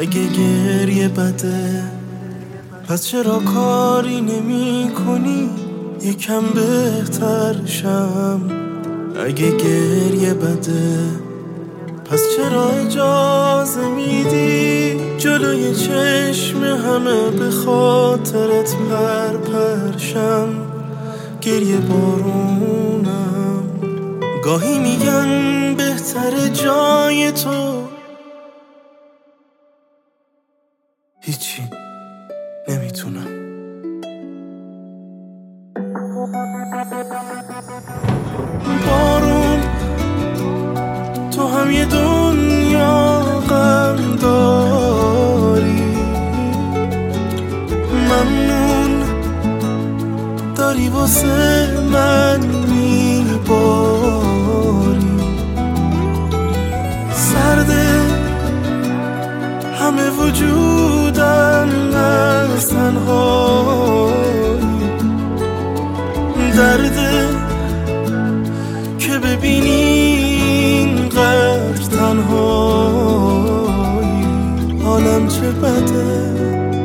اگه گریه بده پس چرا کاری نمی کنی یکم بهتر شم؟ اگه گریه بده پس چرا اجازه میدی جلوی چشم همه به خاطرت پرشم؟ گریه بارونم گاهی میگن بهتر جای تو هیچی نمیتونم. بارون تو هم یه دنیا غم داری، ممنون داری واسه من میباری. سرده همه وجودم از تنهایی، درده که ببینی اینقدر تنهایی حالم چه بده.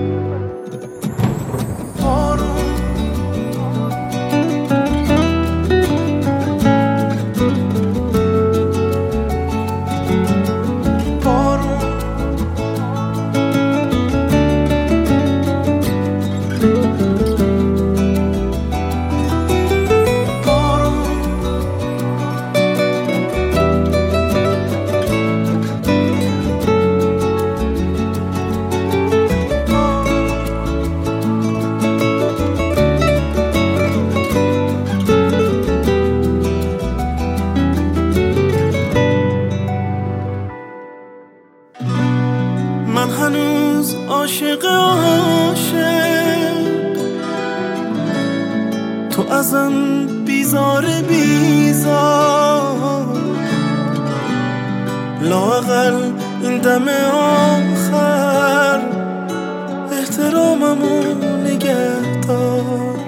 من هنوز عاشق تو ازم بیزار لااقل این دم آخر احتراممو نگه دار.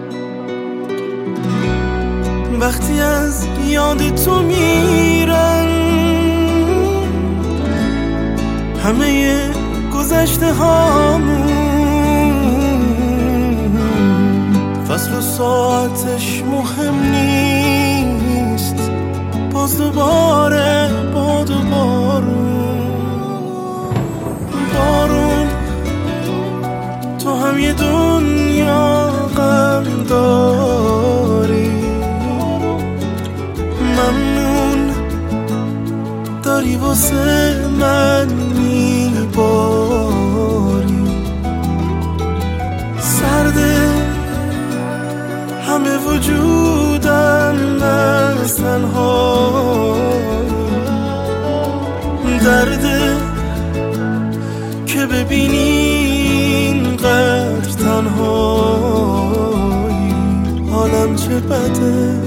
وقتی از یاد تو میرن همه گذشته هامون، فصل و ساعتش مهم نیست، باز دوباره باد و بارون تو هم یه دنیا غم داری، ممنون داری واسه من میباری. سرده همه وجودم از تنهایی، درده که ببینی اینقدر تنهایی حالم چه بده.